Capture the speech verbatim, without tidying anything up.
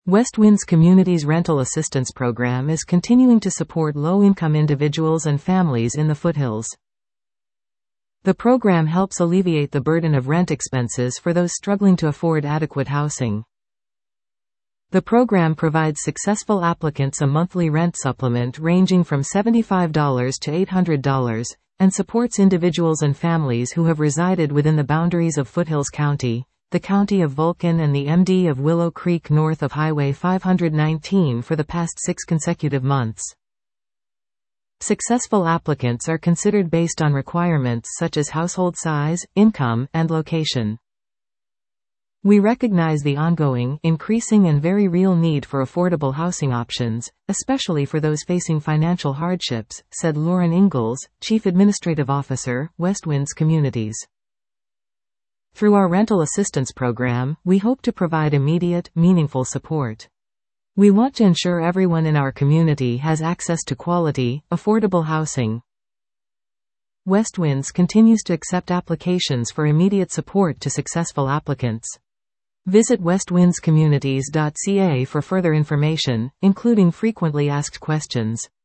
West Winds Communities Rental Assistance Program is continuing to support low-income individuals and families in the foothills. The program helps alleviate the burden of rent expenses for those struggling to afford adequate housing. The program provides successful applicants a monthly rent supplement ranging from seventy-five dollars to eight hundred dollars, and supports individuals and families who have resided within the boundaries of Foothills County, the County of Vulcan and the M D of Willow Creek north of Highway five nineteen for the past six consecutive months. Successful applicants are considered based on requirements such as household size, income, and location. We recognize the ongoing, increasing and very real need for affordable housing options, especially for those facing financial hardships, said Lauren Ingalls, Chief Administrative Officer, West Winds Communities. Through our rental assistance program, we hope to provide immediate, meaningful support. We want to ensure everyone in our community has access to quality, affordable housing. West Winds continues to accept applications for immediate support to successful applicants. Visit west winds communities dot c a for further information, including frequently asked questions.